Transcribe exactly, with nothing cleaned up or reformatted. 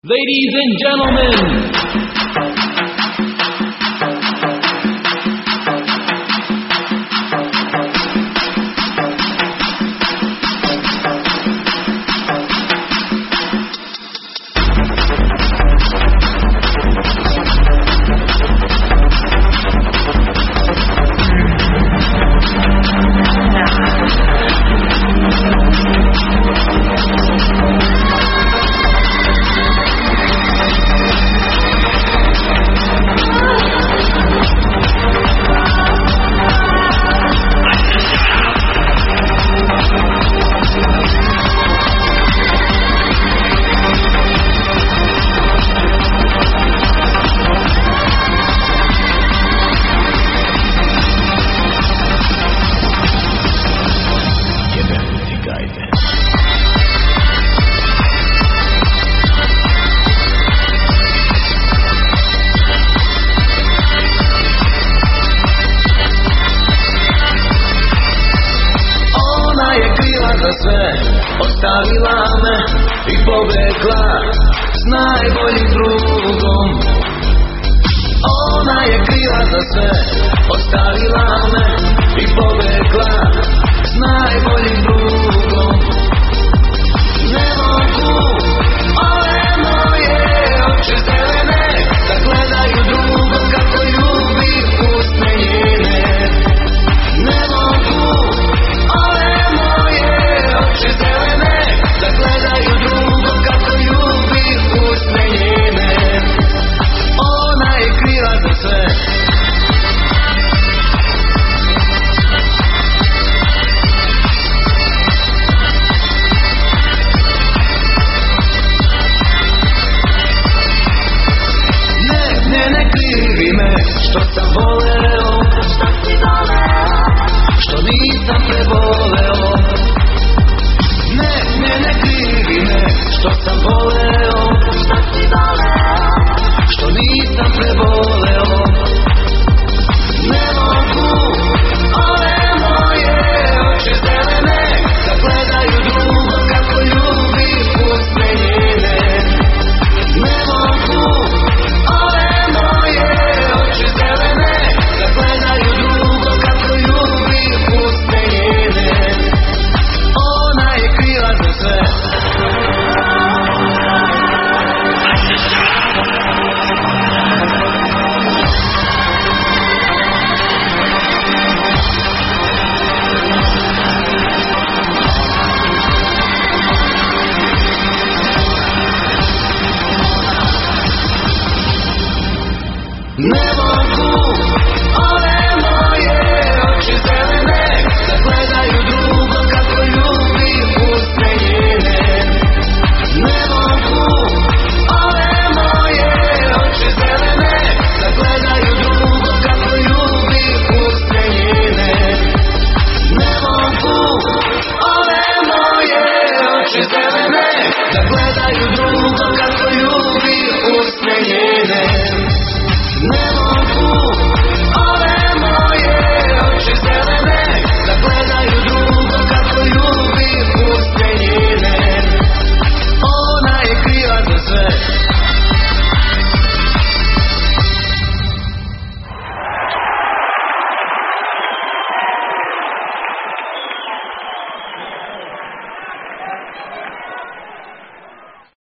Ladies and gentlemen, ostavila me i pobegla s najboljim drugom. Ona je kriva za sve, ostavila me i pobegla s najboljim drugom. Ne mogu ove moje oči zelene da gledaju drugom kako ljubi usne njene. Ne mogu ove moje oči zelene da gledaju drugom kako ljubi usne njene. Ona je kriva za sve. Ne, ne, ne krivi me što sam voleo, što si voleo, što nisam preboleo. Ne, ne, ne krivi me što sam voleo,